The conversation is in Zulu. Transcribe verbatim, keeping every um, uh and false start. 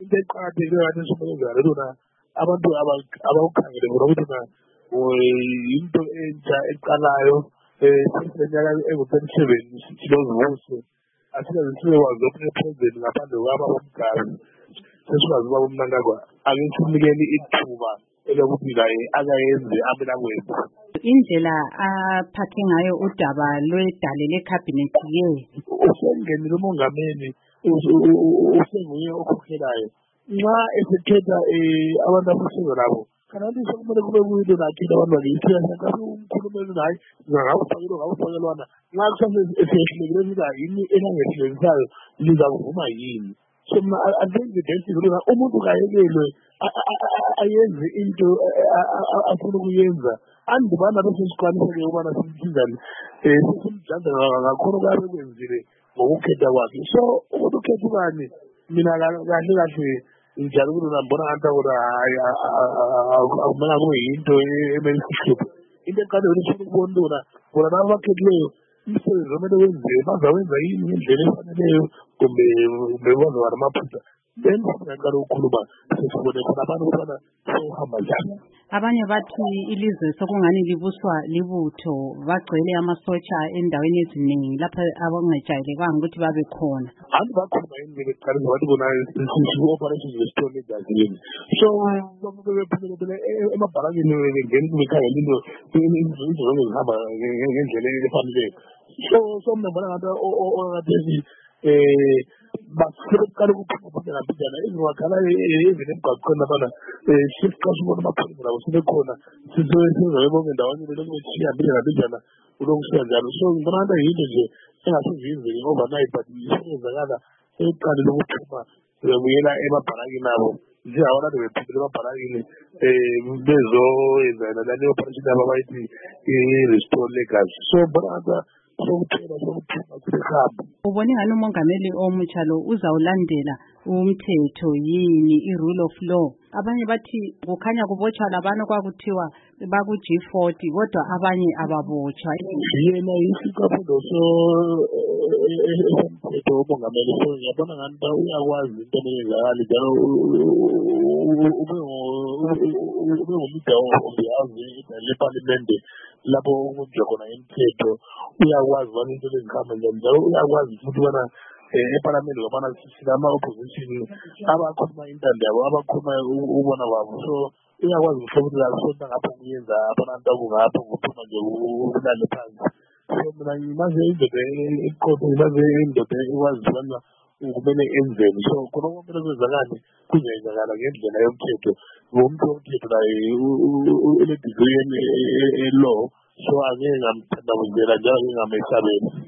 into eqakatheke kanti esibenzayo lona abantu abawukhangele bona ukuthi na into entsha eqalayo sesinenyaka engu-thirty-seven silozibuso asikaze sibekwazi okunepresident ngaphandle kwaba bomgari sesikwazi uba umnangagwa ake simnikeni ithuba elokuthi naye akayenze amelakwenza. Indlela aphathe ngayo udaba lwedale lekhabhinethi ye usengenile umongameli usenguye okhokhelayo nxa esekhetha abantu abasebenza labo kanti sekumele kube kuyinto nakhile abantu bakithi yasenkathi umkhulumeli naye ngawufakelwa ngawufakelwana nxa kusasehlekile ukuthi yini elangehlekisayo lizakuvuma yini. So mna adenze best ukuthi umuntu kayekelwe ayenze into afuna ukuyenza andibana besesikwaniseke ukubana simthizane sesimjanja ngakhona kabe kwenzile ngokukhetha kwakhe. So umuntu ukhetha ubani mina kahle kahle njalo ukuthi ngibona ngathi ukuthi hayi akumele kube yinto emele sihluphe into eqale ukuthi ukubona lona bona laba bakhethileyo umsebenzi omele wenziwe bazawenza yini ngendlela efaneleyo kumbe bazoba namaphutha then singaqala ukukhuluma sesibone khona abantu ukubana sewuhamba njani. Abanye bathi ilizwe sokungani libuswa libutho bagcwele amasotsha endaweni eziningi lapha abangajayelekanga ukuthi babe khona. Abantu bakhona yini beqala bathi bona sisi-operation restore egazini so bephumelele emabharakeni ngeni bekhangela into izinto zonke zihamba ngendlela efaneleyo. So so mna ngibona ngathi okathesi basiqala ukuphumela ngaphinjana izwakhala ezini emgwaqweni labana sesiqasha ubona amapholisa labo sebekhona sisebenza bonke ndawonye lokhu sihambile ngaphinjana ulokusuka njalo. So ngibona ngathi yinto nje engasezizini overnight but isebenzakala eqalile ukuphuma buyela emabharakini abo njengabona kade bephumile emabharakini bezoyenza naleyo operation yabo abayithi i-restore legacy. So ngibona ngathi sokuphela sokuphuma sihamba. Ubone ngani umongameli omutsha lo uzawulandela umthetho yini i-rule of law? Abanye bathi kukhanya kubotshwa labantu kwakuthiwa baku-G forty kodwa abanye ababotshwa. Yena yisikaphulo so umthetho womongameli so ngiyabona ngathi uyakwazi into eyenzakala njalo ube ngumida oyazi lephalamende lapho ukunjwa khona imithetho uyakwazi ubana into lezihamba njani njalo uyakwazi futhi ubana ephalamende ngabana sinama-opposition abakhuluma intando yabo abakhuluma ubona kwabo so uyakwazi ukuthi sonta ngapho kuyenza abantu abungapho ngokuphuma nje ukulale phansi. So mina ngimaze indoda eqotho ngimaze indoda ekwazi ubana kumele enzeni so khona kumele kwenzakale kuzenzakala ngendlela yomthetho ngomuntu womthetho naye ele-degree e-law so angeke ngamthandabuzela njalo ngingamesabela.